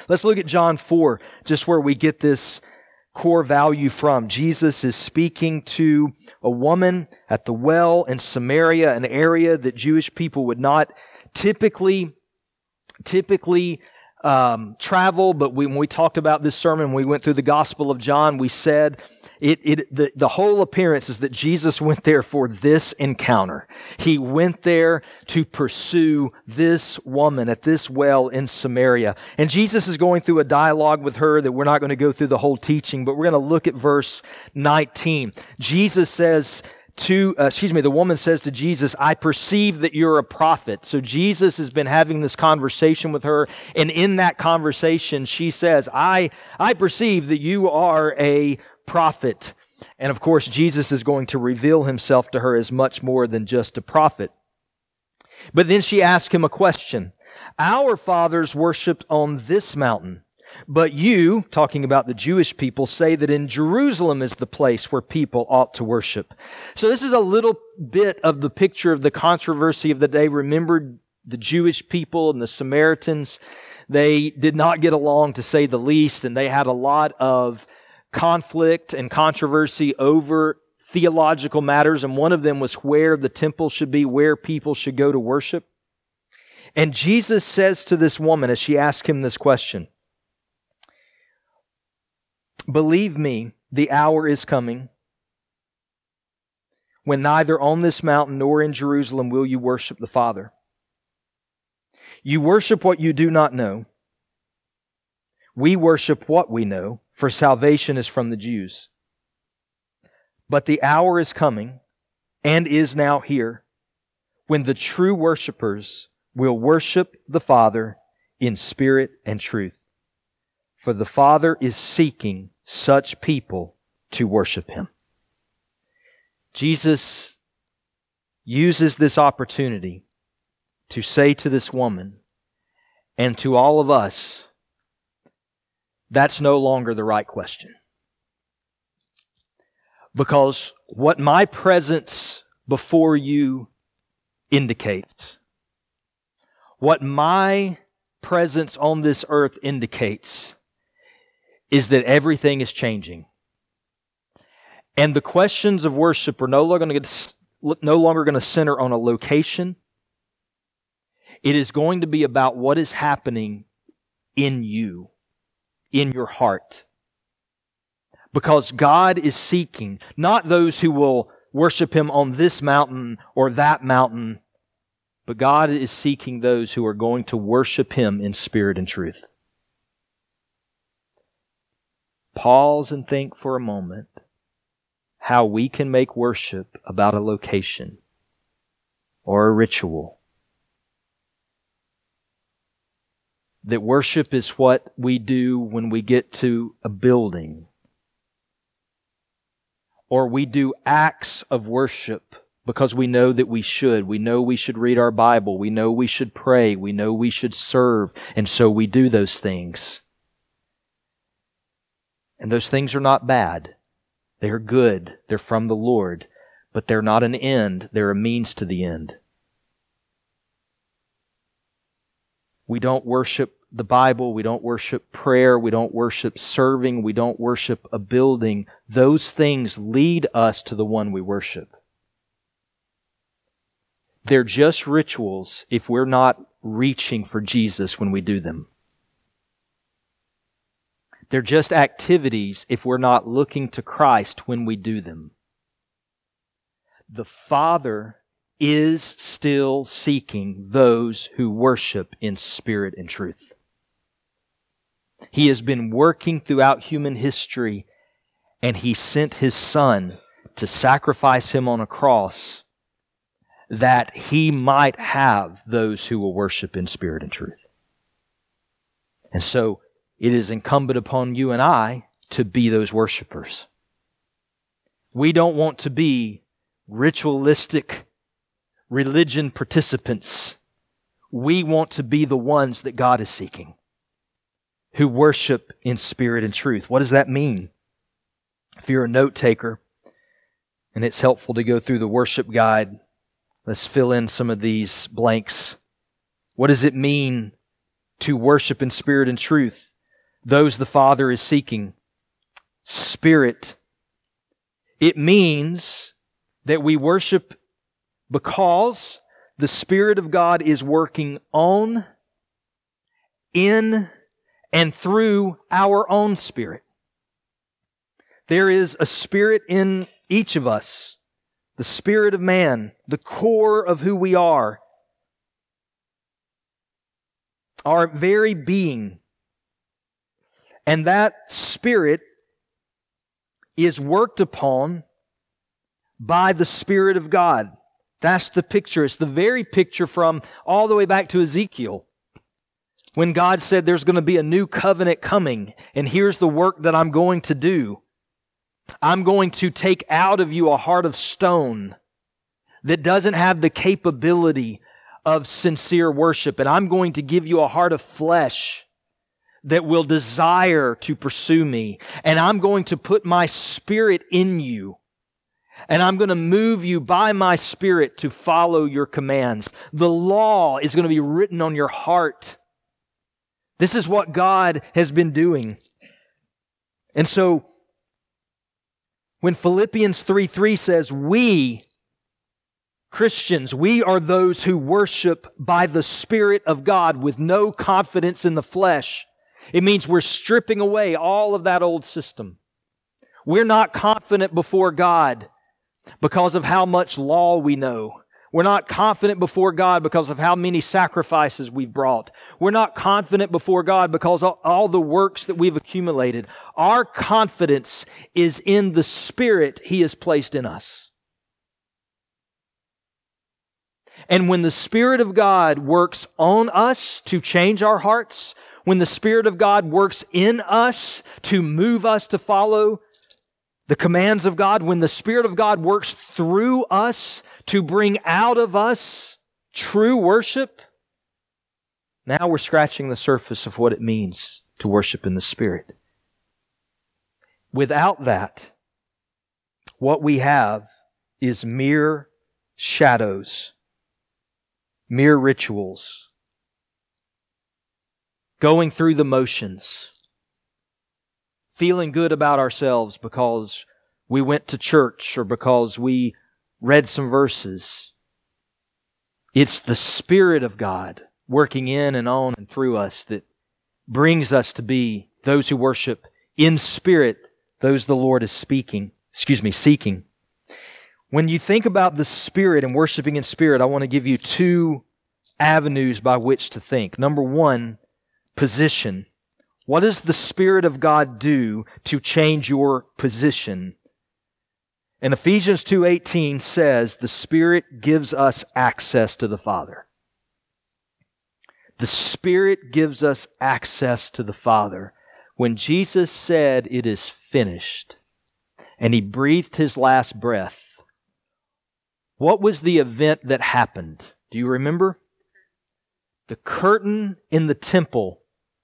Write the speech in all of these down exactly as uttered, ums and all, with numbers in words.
Let's look at John four, just where we get this core value from. Jesus is speaking to a woman at the well in Samaria, an area that Jewish people would not typically, typically um, travel. But we, when we talked about this sermon, we went through the Gospel of John, we said it, it the, the whole appearance is that Jesus went there for this encounter. He went there to pursue this woman at this well in Samaria. And Jesus is going through a dialogue with her that we're not going to go through the whole teaching, but we're going to look at verse nineteen. Jesus says to, uh, excuse me, the woman says to Jesus, I perceive that you're a prophet. So Jesus has been having this conversation with her, and in that conversation, she says, I, I perceive that you are a prophet. And of course, Jesus is going to reveal himself to her as much more than just a prophet. But then she asked him a question. Our fathers worshipped on this mountain, but you, talking about the Jewish people, say that in Jerusalem is the place where people ought to worship. So this is a little bit of the picture of the controversy of the day. Remember the Jewish people and the Samaritans. They did not get along, to say the least, and they had a lot of conflict and controversy over theological matters, and one of them was where the temple should be, where people should go to worship. And Jesus says to this woman as she asks him this question, believe me, the hour is coming when neither on this mountain nor in Jerusalem will you worship the Father. You worship what you do not know. We worship what we know, for salvation is from the Jews. But the hour is coming, and is now here, when the true worshipers will worship the Father in spirit and truth. For the Father is seeking such people to worship Him. Jesus uses this opportunity to say to this woman and to all of us, that's no longer the right question. Because what my presence before you indicates, what my presence on this earth indicates, is that everything is changing. And the questions of worship are no longer going to, no longer going to center on a location. It is going to be about what is happening in you, in your heart. Because God is seeking not those who will worship Him on this mountain or that mountain, but God is seeking those who are going to worship Him in spirit and truth. Pause and think for a moment how we can make worship about a location or a ritual. That worship is what we do when we get to a building, or we do acts of worship because we know that we should. We know we should read our Bible. We know we should pray. We know we should serve. And so we do those things. And those things are not bad. They are good. They're from the Lord. But they're not an end. They're a means to the end. We don't worship the Bible. We don't worship prayer. We don't worship serving. We don't worship a building. Those things lead us to the one we worship. They're just rituals if we're not reaching for Jesus when we do them. They're just activities if we're not looking to Christ when we do them. The Father is still seeking those who worship in spirit and truth. He has been working throughout human history, and He sent His Son to sacrifice Him on a cross that He might have those who will worship in spirit and truth. And so, it is incumbent upon you and I to be those worshipers. We don't want to be ritualistic religion participants. We want to be the ones that God is seeking, who worship in spirit and truth. What does that mean? If you're a note taker, and it's helpful to go through the worship guide, let's fill in some of these blanks. What does it mean to worship in spirit and truth? those the Father is seeking. Spirit. It means that we worship because the Spirit of God is working on, in, and through our own spirit. There is a spirit in each of us, the spirit of man, the core of who we are, our very being. And that spirit is worked upon by the Spirit of God. That's the picture. It's the very picture from all the way back to Ezekiel, when God said there's going to be a new covenant coming, and here's the work that I'm going to do. I'm going to take out of you a heart of stone that doesn't have the capability of sincere worship, and I'm going to give you a heart of flesh that will desire to pursue me, and I'm going to put my Spirit in you, and I'm going to move you by my Spirit to follow your commands. The law is going to be written on your heart. This is what God has been doing. And so, when Philippians three three says, we, Christians, we are those who worship by the Spirit of God with no confidence in the flesh. It means we're stripping away all of that old system. We're not confident before God because of how much law we know. We're not confident before God because of how many sacrifices we've brought. We're not confident before God because of all the works that we've accumulated. Our confidence is in the Spirit He has placed in us. And when the Spirit of God works on us to change our hearts, when the Spirit of God works in us to move us to follow the commands of God, when the Spirit of God works through us to bring out of us true worship, now we're scratching the surface of what it means to worship in the Spirit. Without that, what we have is mere shadows, mere rituals, going through the motions, feeling good about ourselves because we went to church or because we read some verses. It's the Spirit of God working in and on and through us that brings us to be those who worship in spirit, those the Lord is speaking, excuse me, seeking. When you think about the Spirit and worshiping in spirit, I want to give you two avenues by which to think. Number one, position. What does the Spirit of God do to change your position? And Ephesians two eighteen says the Spirit gives us access to the Father. The Spirit gives us access to the Father. When Jesus said, "It is finished," and He breathed His last breath, what was the event that happened? Do you remember? The curtain in the temple,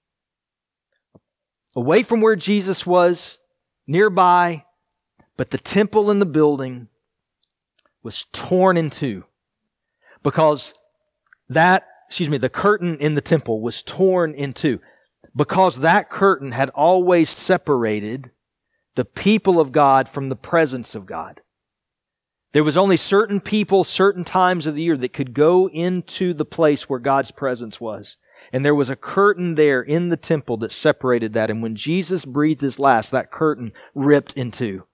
away from where Jesus was, nearby, but the temple in the building was torn in two. Because that, excuse me, the curtain in the temple was torn in two. Because that curtain had always separated the people of God from the presence of God. There was only certain people, certain times of the year that could go into the place where God's presence was. And there was a curtain there in the temple that separated that. And when Jesus breathed His last, that curtain ripped in two.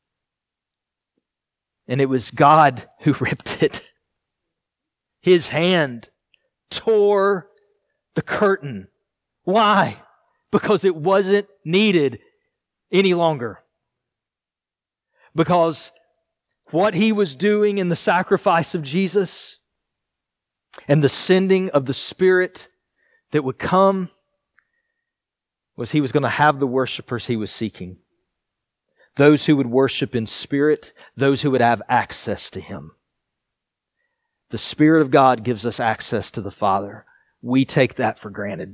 And it was God who ripped it. His hand tore the curtain. Why? Because it wasn't needed any longer. Because what He was doing in the sacrifice of Jesus and the sending of the Spirit that would come was He was going to have the worshipers He was seeking. Those who would worship in spirit, those who would have access to Him. The Spirit of God gives us access to the Father. We take that for granted.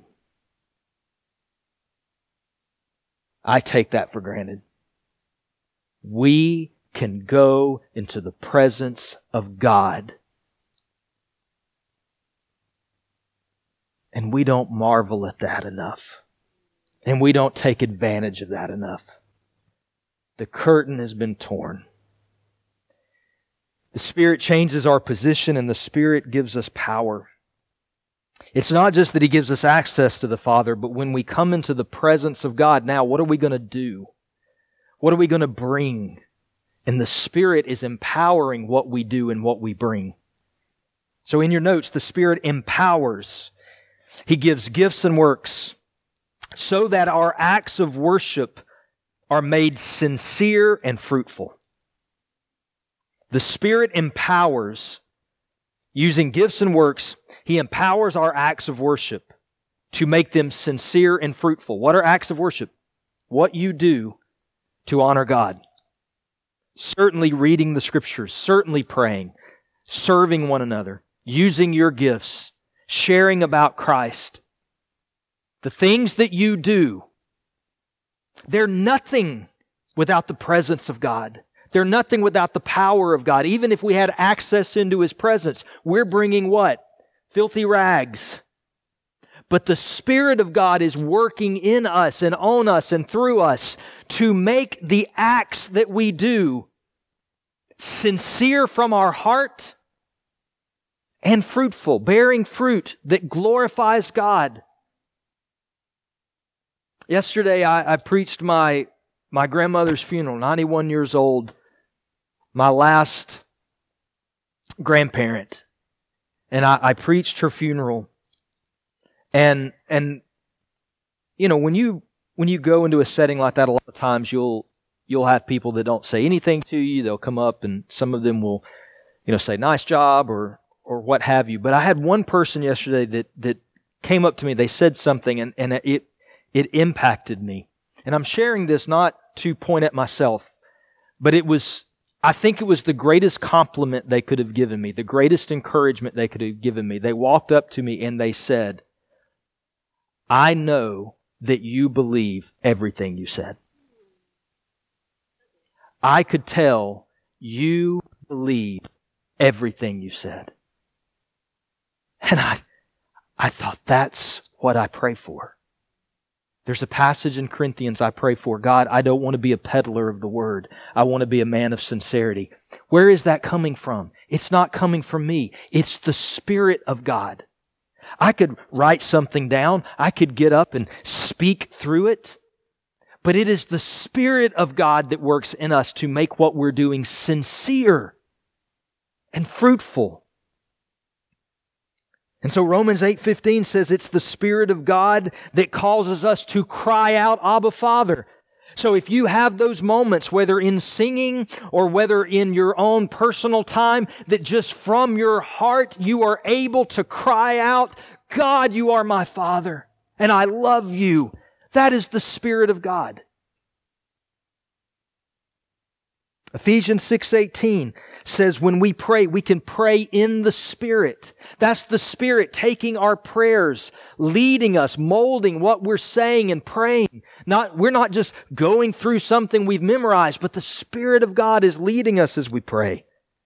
I take that for granted. We can go into the presence of God. And we don't marvel at that enough. And we don't take advantage of that enough. The curtain has been torn. The Spirit changes our position, and the Spirit gives us power. It's not just that He gives us access to the Father, but when we come into the presence of God, now what are we going to do? What are we going to bring? And the Spirit is empowering what we do and what we bring. So in your notes, the Spirit empowers. He gives gifts and works so that our acts of worship are made sincere and fruitful. The Spirit empowers using gifts and works. He empowers our acts of worship to make them sincere and fruitful. What are acts of worship? What you do to honor God. Certainly reading the Scriptures, certainly praying, serving one another, using your gifts, sharing about Christ. The things that you do, they're nothing without the presence of God. They're nothing without the power of God. Even if we had access into His presence, we're bringing what? Filthy rags. But the Spirit of God is working in us and on us and through us to make the acts that we do sincere from our heart and fruitful, bearing fruit that glorifies God. Yesterday, I, I preached my, my grandmother's funeral, ninety-one years old, my last grandparent. And I, I preached her funeral. And, and, you know, when you, when you go into a setting like that, a lot of times you'll, you'll have people that don't say anything to you. They'll come up and some of them will, you know, say, nice job or, or what have you. But I had one person yesterday that, that came up to me. They said something and, and it, it impacted me. And I'm sharing this not to point at myself, but it was, I think it was the greatest compliment they could have given me, the greatest encouragement they could have given me. They walked up to me and they said, I know that you believe everything you said. I could tell you believe everything you said. And I, I thought that's what I pray for. There's a passage in Corinthians I pray for. God, I don't want to be a peddler of the Word. I want to be a man of sincerity. Where is that coming from? It's not coming from me. It's the Spirit of God. I could write something down. I could get up and speak through it. But it is the Spirit of God that works in us to make what we're doing sincere and fruitful. And so Romans eight fifteen says it's the Spirit of God that causes us to cry out, Abba, Father. So if you have those moments, whether in singing or whether in your own personal time, that just from your heart you are able to cry out, God, you are my Father, and I love you. That is the Spirit of God. Ephesians six eighteen says when we pray, we can pray in the Spirit. That's the Spirit taking our prayers, leading us, molding what we're saying and praying. Not, we're not just going through something we've memorized, but the Spirit of God is leading us as we pray.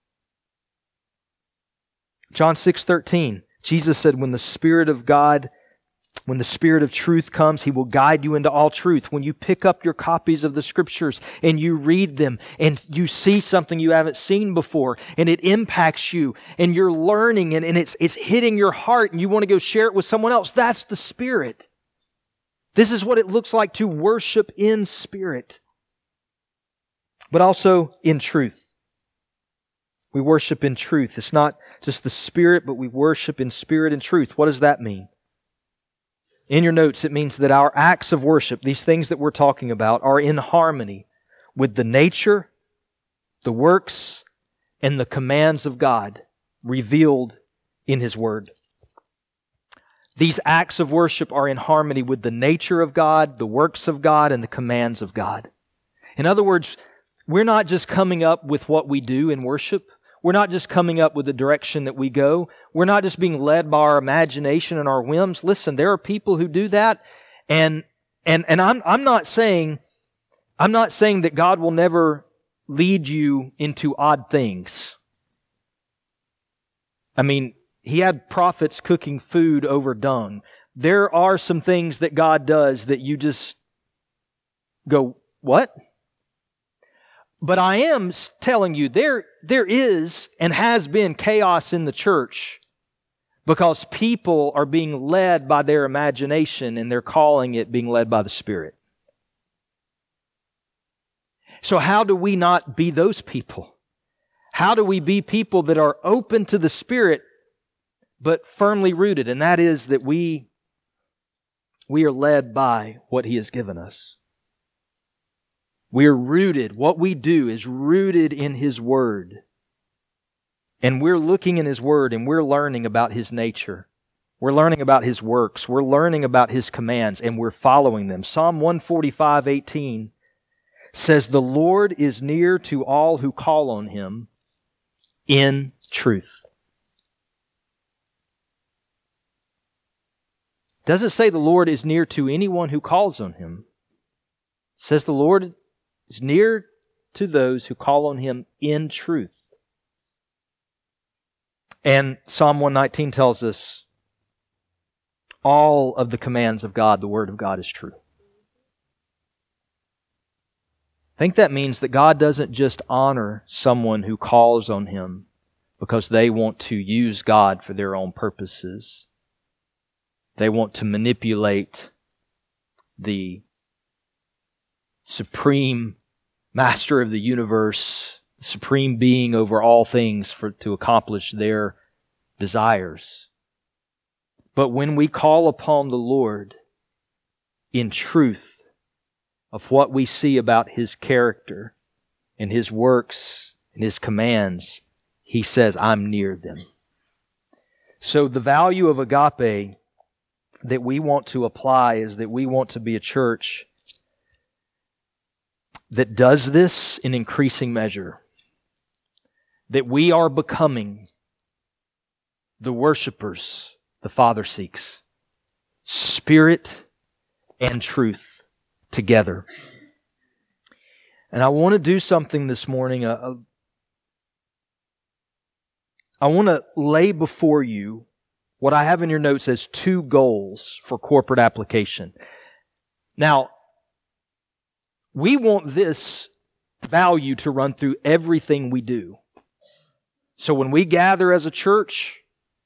John six thirteen, Jesus said, when the Spirit of God When the Spirit of truth comes, He will guide you into all truth. When you pick up your copies of the Scriptures and you read them and you see something you haven't seen before and it impacts you and you're learning and, and it's, it's hitting your heart and you want to go share it with someone else, that's the Spirit. This is what it looks like to worship in spirit, but also in truth. We worship in truth. It's not just the Spirit, but we worship in spirit and truth. What does that mean? In your notes, it means that our acts of worship, these things that we're talking about, are in harmony with the nature, the works, and the commands of God revealed in His Word. These acts of worship are in harmony with the nature of God, the works of God, and the commands of God. In other words, we're not just coming up with what we do in worship. We're not just coming up with the direction that we go. We're not just being led by our imagination and our whims. Listen, there are people who do that, and and and I'm I'm not saying I'm not saying that God will never lead you into odd things. I mean, He had prophets cooking food over dung. there are some things that God does that you just go, what? But I am telling you, there, there is and has been chaos in the church because people are being led by their imagination and they're calling it being led by the Spirit. So how do we not be those people? How do we be people that are open to the Spirit but firmly rooted? And that is that we, we are led by what He has given us. We are rooted. What we do is rooted in His Word. And we're looking in His Word and we're learning about His nature. We're learning about His works. We're learning about His commands and we're following them. Psalm one forty-five, eighteen says, "The Lord is near to all who call on Him in truth." Does it say the Lord is near to anyone who calls on Him? It says the Lord is near to those who call on Him in truth. And Psalm one nineteen tells us all of the commands of God, the Word of God is true. I think that means that God doesn't just honor someone who calls on Him because they want to use God for their own purposes. They want to manipulate the supreme master of the universe, supreme being over all things for to accomplish their desires. But when we call upon the Lord in truth of what we see about His character and His works and His commands, He says, I'm near them. So the value of agape that we want to apply is that we want to be a church that does this in increasing measure. That we are becoming the worshipers the Father seeks. Spirit and truth together. And I want to do something this morning. Uh, I want to lay before you what I have in your notes as two goals for corporate application. Now, we want this value to run through everything we do. So when we gather as a church,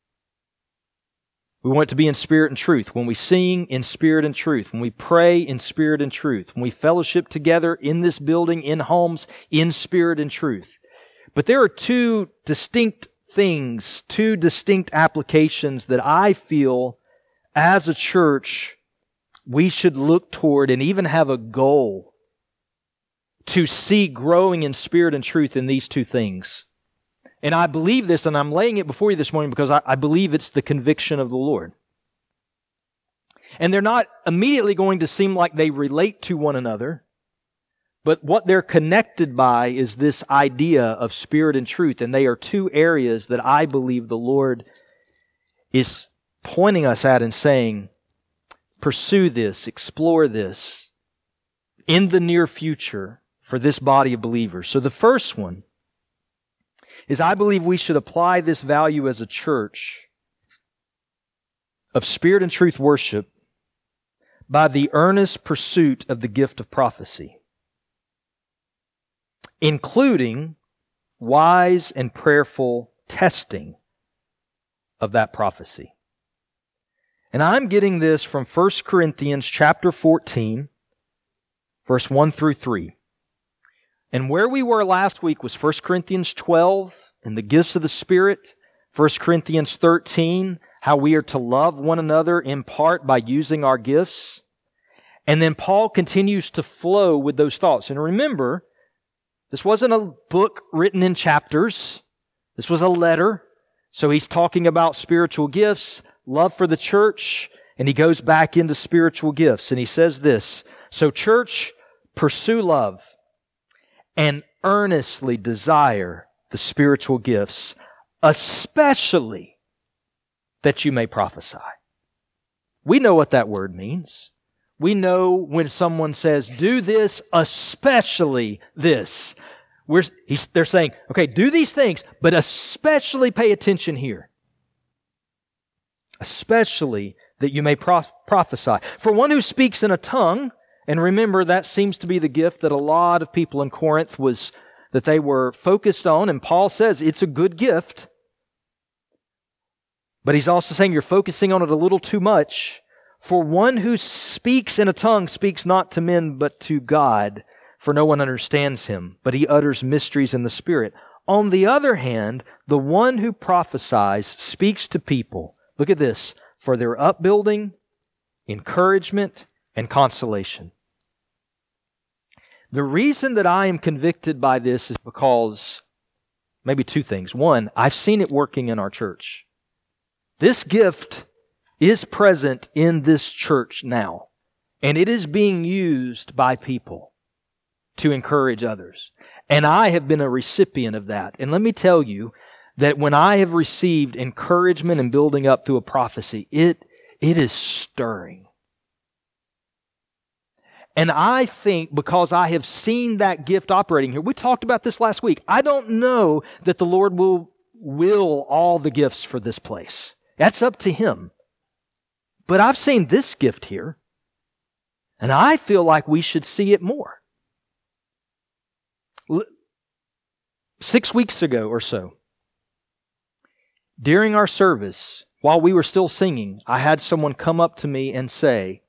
we want it to be in spirit and truth. When we sing, in spirit and truth. When we pray, in spirit and truth. When we fellowship together in this building, in homes, in spirit and truth. But there are two distinct things, two distinct applications that I feel as a church we should look toward and even have a goal to see growing in spirit and truth in these two things. And I believe this, and I'm laying it before you this morning because I, I believe it's the conviction of the Lord. And they're not immediately going to seem like they relate to one another, but what they're connected by is this idea of spirit and truth, and they are two areas that I believe the Lord is pointing us at and saying, pursue this, explore this in the near future for this body of believers. So the first one is I believe we should apply this value as a church of spirit and truth worship by the earnest pursuit of the gift of prophecy, including wise and prayerful testing of that prophecy. And I'm getting this from First Corinthians chapter fourteen, verse one through three. And where we were last week was First Corinthians twelve and the gifts of the Spirit, First Corinthians thirteen, how we are to love one another in part by using our gifts. And then Paul continues to flow with those thoughts. And remember, this wasn't a book written in chapters. This was a letter. So he's talking about spiritual gifts, love for the church, and he goes back into spiritual gifts. And he says this, so church, pursue love and earnestly desire the spiritual gifts, especially that you may prophesy. We know what that word means. We know when someone says, do this, especially this. We're, he's, they're saying, okay, do these things, but especially pay attention here. Especially that you may prof- prophesy. For one who speaks in a tongue, and remember that seems to be the gift that a lot of people in Corinth was, that they were focused on, and Paul says it's a good gift, but he's also saying you're focusing on it a little too much. For one who speaks in a tongue speaks not to men but to God, for no one understands him, but he utters mysteries in the Spirit. On the other hand, the one who prophesies speaks to people, look at this, for their upbuilding, encouragement, and consolation. The reason that I am convicted by this is because maybe two things. One, I've seen it working in our church. This gift is present in this church now, and it is being used by people to encourage others. And I have been a recipient of that. And let me tell you that when I have received encouragement and building up through a prophecy, it, it is stirring. And I think because I have seen that gift operating here, we talked about this last week, I don't know that the Lord will will all the gifts for this place. That's up to Him. But I've seen this gift here, and I feel like we should see it more. Six weeks ago or so, during our service, while we were still singing, I had someone come up to me and say,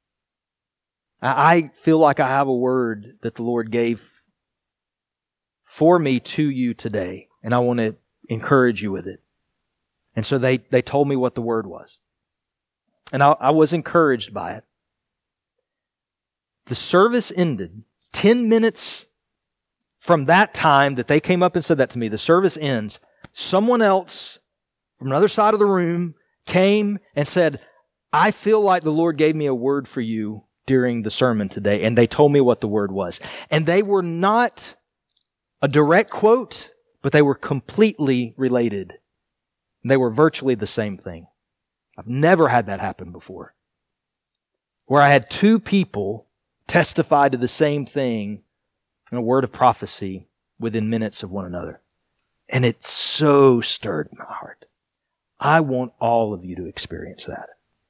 I feel like I have a word that the Lord gave for me to you today, and I want to encourage you with it. And so they, they told me what the word was. And I, I was encouraged by it. The service ended ten minutes from that time that they came up and said that to me. The service ends. Someone else from another side of the room came and said, I feel like the Lord gave me a word for you during the sermon today. And they told me what the word was. And they were not a direct quote, but they were completely related. They were virtually the same thing. I've never had that happen before. Where I had two people testify to the same thing in a word of prophecy within minutes of one another. And it so stirred my heart. I want all of you to experience that.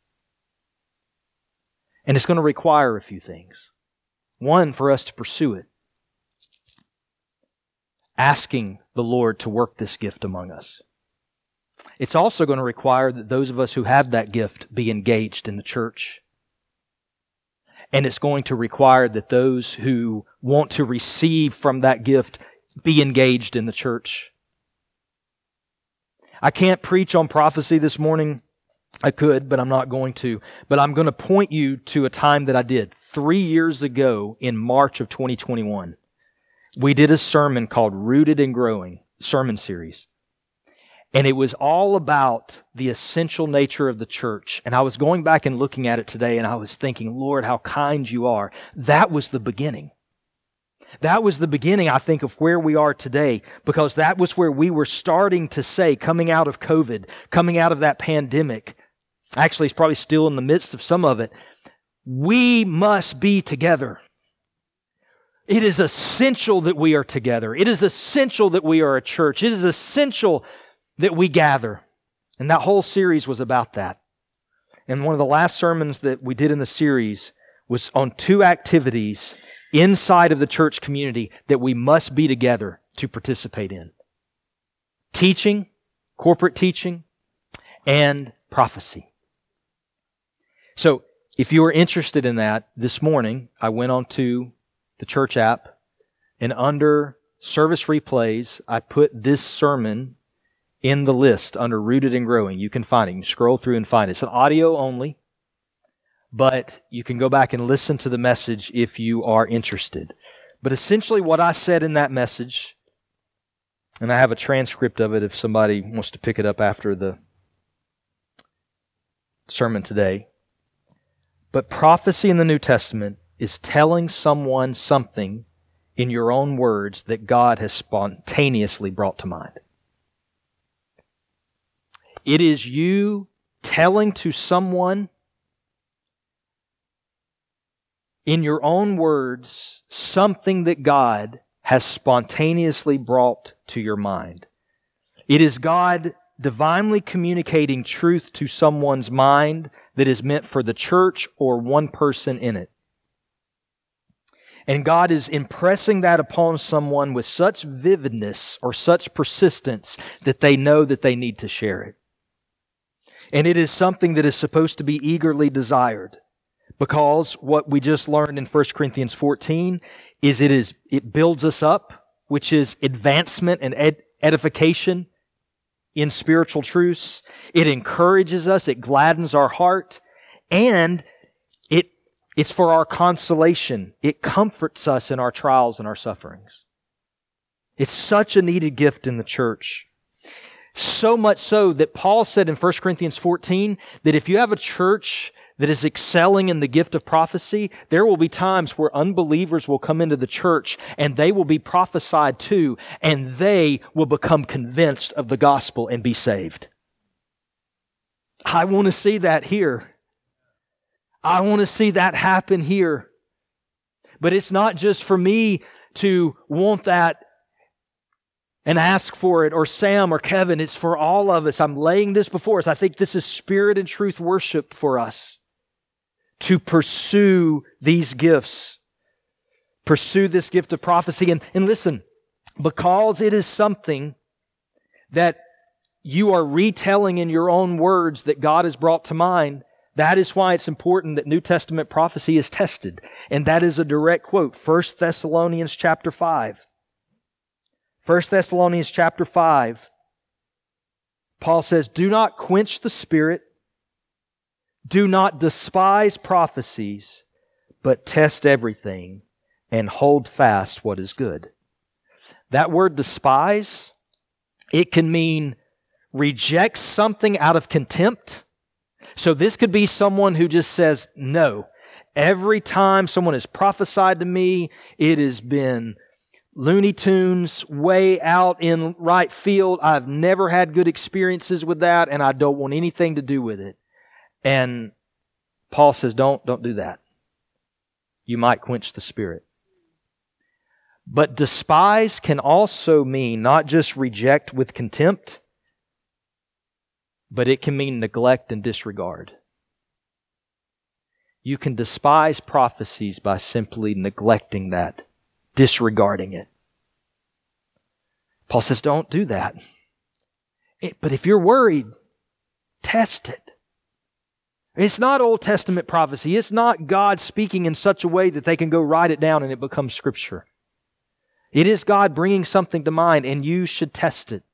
And it's going to require a few things. One, for us to pursue it. Asking the Lord to work this gift among us. It's also going to require that those of us who have that gift be engaged in the church. And it's going to require that those who want to receive from that gift be engaged in the church. I can't preach on prophecy this morning. I could, but I'm not going to. But I'm going to point you to a time that I did. Three years ago in March of twenty twenty-one, we did a sermon called Rooted and Growing, sermon series. And it was all about the essential nature of the church. And I was going back and looking at it today, and I was thinking, Lord, how kind you are. That was the beginning. That was the beginning, I think, of where we are today, because that was where we were starting to say, coming out of COVID, coming out of that pandemic, actually, it's probably still in the midst of some of it, we must be together. It is essential that we are together. It is essential that we are a church. It is essential that we gather. And that whole series was about that. And one of the last sermons that we did in the series was on two activities inside of the church community that we must be together to participate in. Teaching, corporate teaching, and prophecy. So, if you are interested in that, this morning I went on to the church app, and under service replays, I put this sermon in the list under Rooted and Growing. You can find it. You can scroll through and find it. It's an audio only, but you can go back and listen to the message if you are interested. But essentially what I said in that message, and I have a transcript of it if somebody wants to pick it up after the sermon today. But prophecy in the New Testament is telling someone something in your own words that God has spontaneously brought to mind. It is you telling to someone in your own words something that God has spontaneously brought to your mind. It is God divinely communicating truth to someone's mind that is meant for the church or one person in it. And God is impressing that upon someone with such vividness or such persistence that they know that they need to share it. And it is something that is supposed to be eagerly desired, because what we just learned in First Corinthians fourteen is it is it builds us up, which is advancement and ed- edification in spiritual truths. It encourages us, it gladdens our heart, and it it's for our consolation. It comforts us in our trials and our sufferings. It's such a needed gift in the church. So much so that Paul said in First Corinthians fourteen that if you have a church that is excelling in the gift of prophecy, there will be times where unbelievers will come into the church and they will be prophesied to, and they will become convinced of the gospel and be saved. I want to see that here. I want to see that happen here. But it's not just for me to want that and ask for it, or Sam or Kevin. It's for all of us. I'm laying this before us. I think this is spirit and truth worship for us, to pursue these gifts. Pursue this gift of prophecy. And, and listen, because it is something that you are retelling in your own words that God has brought to mind, that is why it's important that New Testament prophecy is tested. And that is a direct quote. First Thessalonians chapter five. First Thessalonians chapter five. Paul says, "Do not quench the Spirit. Do not despise prophecies, but test everything and hold fast what is good." That word despise, it can mean reject something out of contempt. So this could be someone who just says, no. Every time someone has prophesied to me, it has been Looney Tunes, way out in right field. I've never had good experiences with that, and I don't want anything to do with it. And Paul says, don't, don't do that. You might quench the Spirit. But despise can also mean not just reject with contempt, but it can mean neglect and disregard. You can despise prophecies by simply neglecting that, disregarding it. Paul says, don't do that. It, but if you're worried, test it. It's not Old Testament prophecy. It's not God speaking in such a way that they can go write it down and it becomes Scripture. It is God bringing something to mind, and you should test it.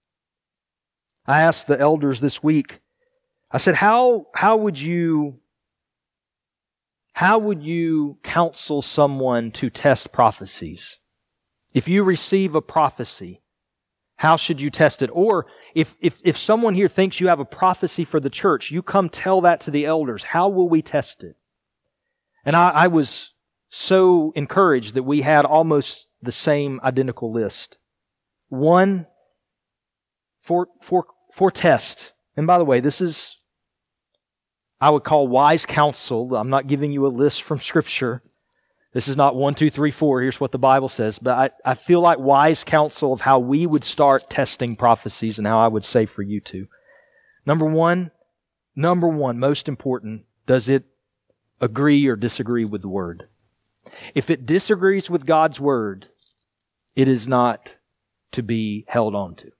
I asked the elders this week, I said, how, how would you How would you counsel someone to test prophecies? If you receive a prophecy, how should you test it? Or if, if, if someone here thinks you have a prophecy for the church, you come tell that to the elders. How will we test it? And I, I was so encouraged that we had almost the same identical list. One, for, for, for test. And by the way, this is, I would call wise counsel. I'm not giving you a list from Scripture. This is not one, two, three, four. Here's what the Bible says. But I, I feel like wise counsel of how we would start testing prophecies and how I would say for you to. Number one, number one, most important, does it agree or disagree with the Word? If it disagrees with God's Word, it is not to be held on to.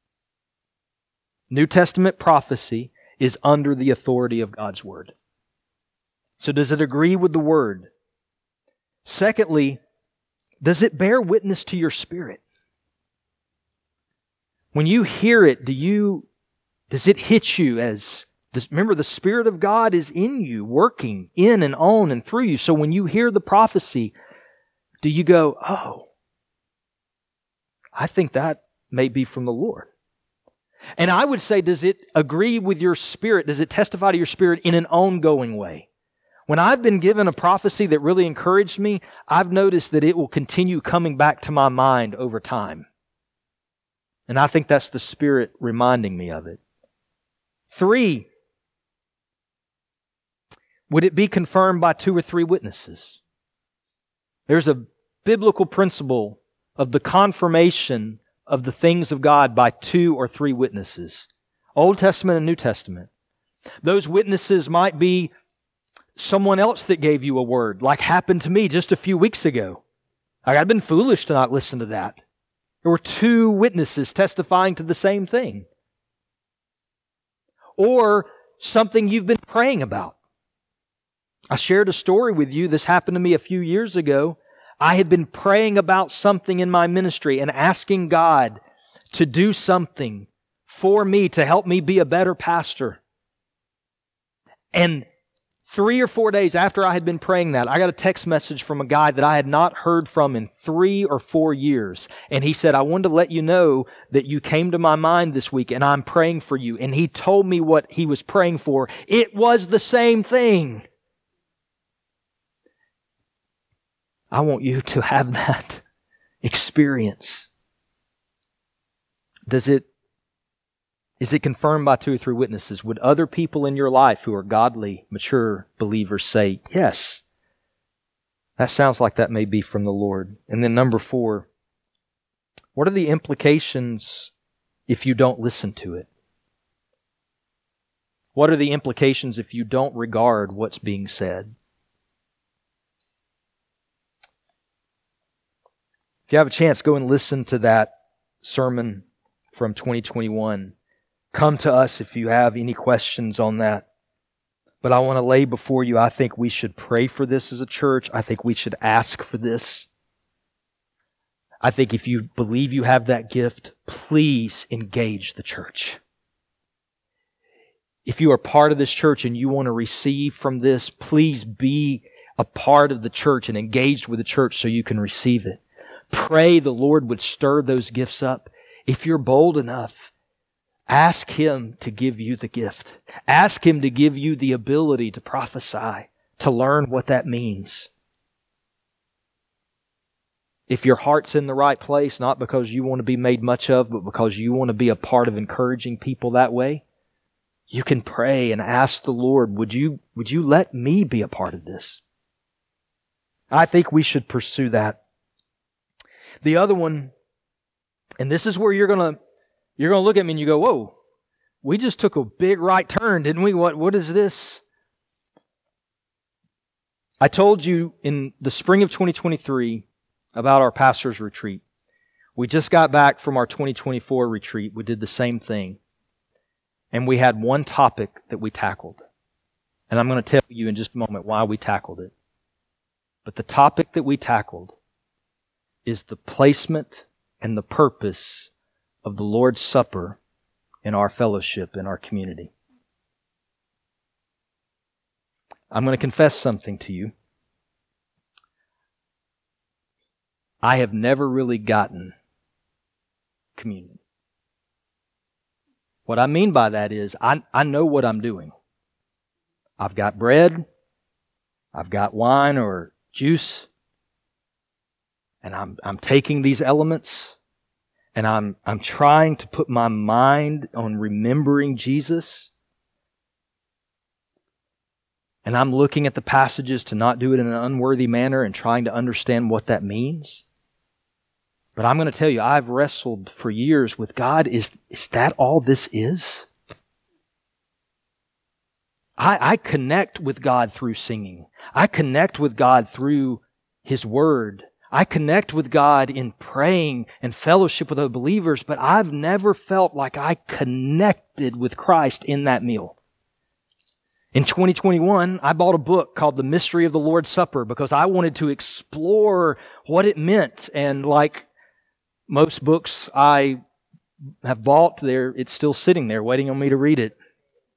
New Testament prophecy is under the authority of God's Word. So does it agree with the Word? Secondly, does it bear witness to your spirit? When you hear it, do you, does it hit you as, this, remember the Spirit of God is in you, working in and on and through you. So when you hear the prophecy, do you go, oh, I think that may be from the Lord? And I would say, does it agree with your spirit? Does it testify to your spirit in an ongoing way? When I've been given a prophecy that really encouraged me, I've noticed that it will continue coming back to my mind over time. And I think that's the Spirit reminding me of it. Three, would it be confirmed by two or three witnesses? There's a biblical principle of the confirmation of the things of God by two or three witnesses. Old Testament and New Testament. Those witnesses might be someone else that gave you a word, like happened to me just a few weeks ago. Like, I'd been foolish to not listen to that. There were two witnesses testifying to the same thing. Or something you've been praying about. I shared a story with you. This happened to me a few years ago. I had been praying about something in my ministry and asking God to do something for me to help me be a better pastor. And three or four days after I had been praying that, I got a text message from a guy that I had not heard from in three or four years. And he said, I wanted to let you know that you came to my mind this week and I'm praying for you. And he told me what he was praying for. It was the same thing. I want you to have that experience. Does it, is it confirmed by two or three witnesses? Would other people in your life who are godly, mature believers say, yes, that sounds like that may be from the Lord? And then number four, what are the implications if you don't listen to it? What are the implications if you don't regard what's being said? If you have a chance, go and listen to that sermon from twenty twenty-one. Come to us if you have any questions on that. But I want to lay before you, I think we should pray for this as a church. I think we should ask for this. I think if you believe you have that gift, please engage the church. If you are part of this church and you want to receive from this, please be a part of the church and engaged with the church so you can receive it. Pray the Lord would stir those gifts up. If you're bold enough, ask Him to give you the gift. Ask Him to give you the ability to prophesy, to learn what that means. If your heart's in the right place, not because you want to be made much of, but because you want to be a part of encouraging people that way, you can pray and ask the Lord, would you, would you let me be a part of this? I think we should pursue that. The other one, and this is where you're gonna you're gonna look at me and you go, whoa, we just took a big right turn, didn't we? What what is this? I told you in the spring of twenty twenty-three about our pastor's retreat. We just got back from our twenty twenty-four retreat. We did the same thing. And we had one topic that we tackled. And I'm going to tell you in just a moment why we tackled it. But the topic that we tackled is the placement and the purpose of the Lord's Supper in our fellowship, in our community. I'm going to confess something to you. I have never really gotten communion. What I mean by that is I, I know what I'm doing. I've got bread, I've got wine or juice, and I'm I'm taking these elements and I'm I'm trying to put my mind on remembering Jesus. And I'm looking at the passages to not do it in an unworthy manner and trying to understand what that means. But I'm going to tell you, I've wrestled for years with God. Is, is that all this is? I, I connect with God through singing. I connect with God through His Word. I connect with God in praying and fellowship with other believers, but I've never felt like I connected with Christ in that meal. In twenty twenty-one, I bought a book called The Mystery of the Lord's Supper because I wanted to explore what it meant. And like most books I have bought, there it's still sitting there waiting on me to read it.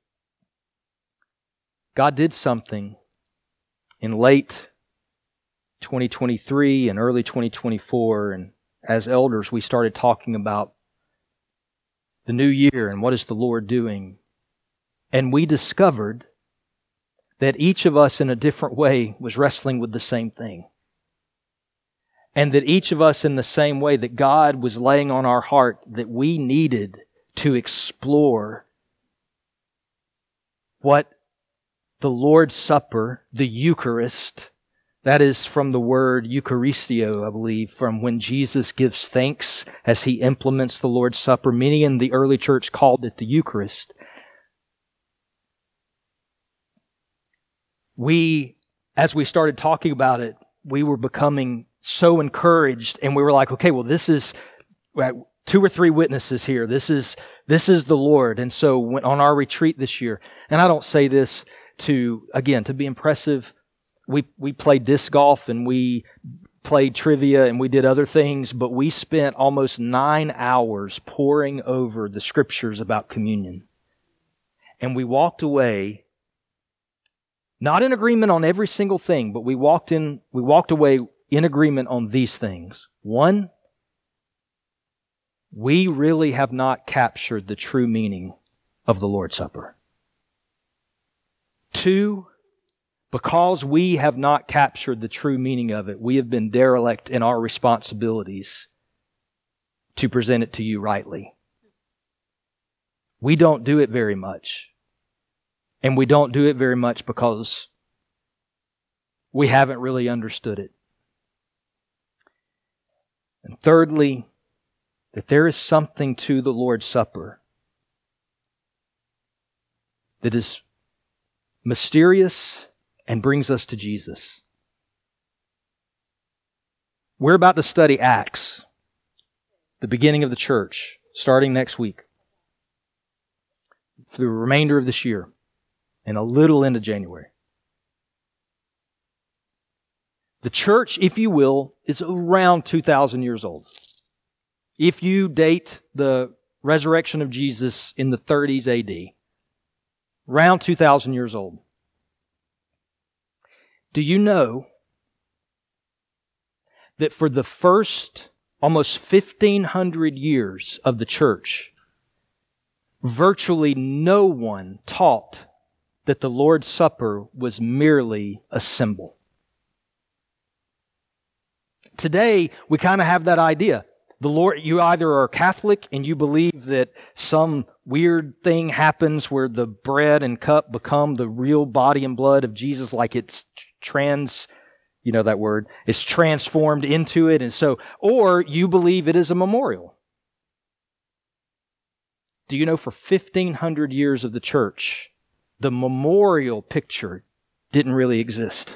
God did something in late twenty twenty-three and early twenty twenty-four, and as elders we started talking about the new year and what is the Lord doing. And we discovered that each of us in a different way was wrestling with the same thing. And that each of us in the same way that God was laying on our heart that we needed to explore what the Lord's Supper, the Eucharist, That is from the word Eucharistio, I believe, from when Jesus gives thanks as he implements the Lord's Supper. Many in the early church called it the Eucharist. We, as we started talking about it, we were becoming so encouraged, and we were like, okay, well, this is two or three witnesses here. This is this is the Lord. And so when, on our retreat this year, and I don't say this to, again, to be impressive. We we played disc golf and we played trivia and we did other things, but we spent almost nine hours poring over the scriptures about communion. And we walked away, not in agreement on every single thing, but we walked in. We walked away in agreement on these things. One, we really have not captured the true meaning of the Lord's Supper. Two, because we have not captured the true meaning of it, we have been derelict in our responsibilities to present it to you rightly. We don't do it very much. And we don't do it very much because we haven't really understood it. And thirdly, that there is something to the Lord's Supper that is mysterious and brings us to Jesus. We're about to study Acts, the beginning of the church, starting next week, for the remainder of this year, and a little into January. The church, if you will, is around two thousand years old. If you date the resurrection of Jesus in the thirties A D, around two thousand years old. Do you know that for the first almost fifteen hundred years of the church, virtually no one taught that the Lord's Supper was merely a symbol? Today, we kind of have that idea. The Lord, you either are Catholic and you believe that some weird thing happens where the bread and cup become the real body and blood of Jesus, like it's trans, you know that word, it's transformed into it. And so, or you believe it is a memorial. Do you know for fifteen hundred years of the church, the memorial picture didn't really exist?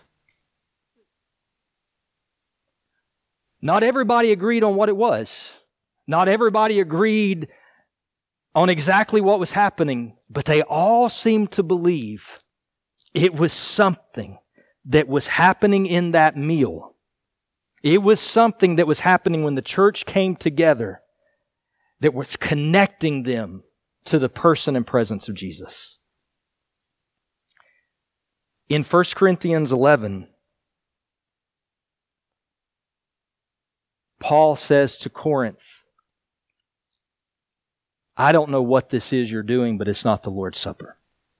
Not everybody agreed on what it was. Not everybody agreed on exactly what was happening, but they all seemed to believe it was something that was happening in that meal. It was something that was happening when the church came together that was connecting them to the person and presence of Jesus. In First Corinthians eleven, Paul says to Corinth, I don't know what this is you're doing, but it's not the Lord's Supper.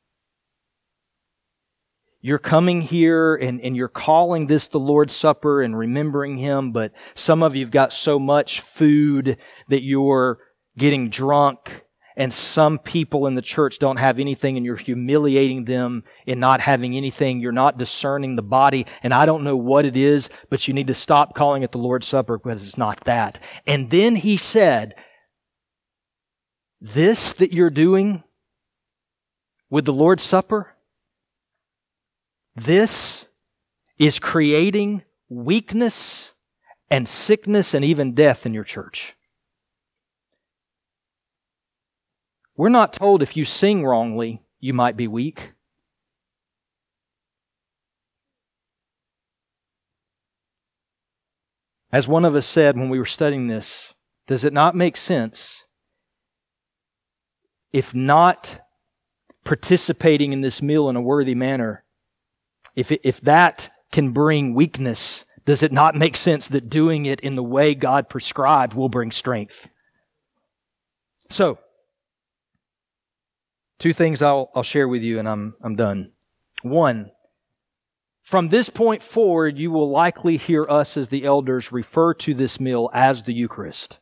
You're coming here and, and you're calling this the Lord's Supper and remembering Him, but some of you've got so much food that you're getting drunk, and some people in the church don't have anything and you're humiliating them in not having anything. You're not discerning the body, and I don't know what it is, but you need to stop calling it the Lord's Supper because it's not that. And then he said, this that you're doing with the Lord's Supper, this is creating weakness and sickness and even death in your church. We're not told if you sing wrongly, you might be weak. As one of us said when we were studying this, does it not make sense if not participating in this meal in a worthy manner, if it, if that can bring weakness, does it not make sense that doing it in the way God prescribed will bring strength? So, two things I'll, I'll share with you and I'm, I'm done. One, from this point forward, you will likely hear us as the elders refer to this meal as the Eucharist.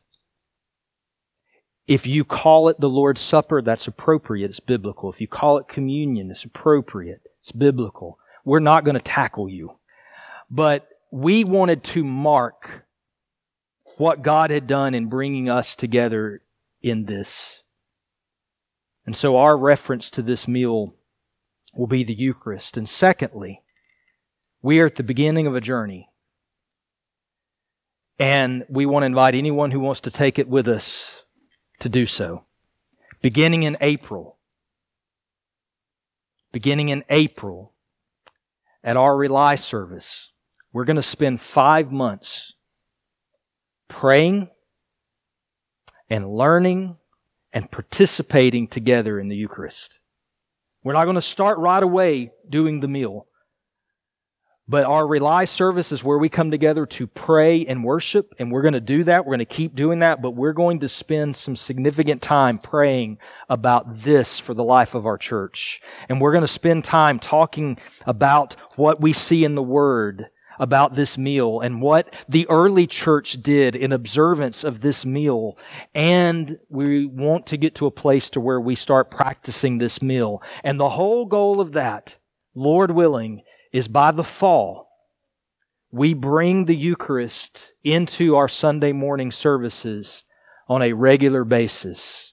If you call it the Lord's Supper, that's appropriate. It's biblical. If you call it communion, it's appropriate. It's biblical. We're not going to tackle you. but we wanted to mark what God had done in bringing us together in this. And so our reference to this meal will be the Eucharist. And secondly, we are at the beginning of a journey. And we want to invite anyone who wants to take it with us to do so. Beginning in April, beginning in April, at our Rely service, we're going to spend five months praying and learning and participating together in the Eucharist. We're not going to start right away doing the meal. But our Rely service is where we come together to pray and worship, and we're going to do that. We're going to keep doing that, but we're going to spend some significant time praying about this for the life of our church. And we're going to spend time talking about what we see in the Word about this meal and what the early church did in observance of this meal. And we want to get to a place to where we start practicing this meal. And the whole goal of that, Lord willing, is by the fall, we bring the Eucharist into our Sunday morning services on a regular basis.